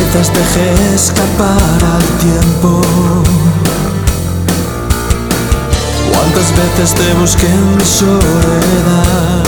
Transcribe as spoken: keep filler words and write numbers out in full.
veces dejé escapar al tiempo. Cuántas veces te busqué en mi soledad.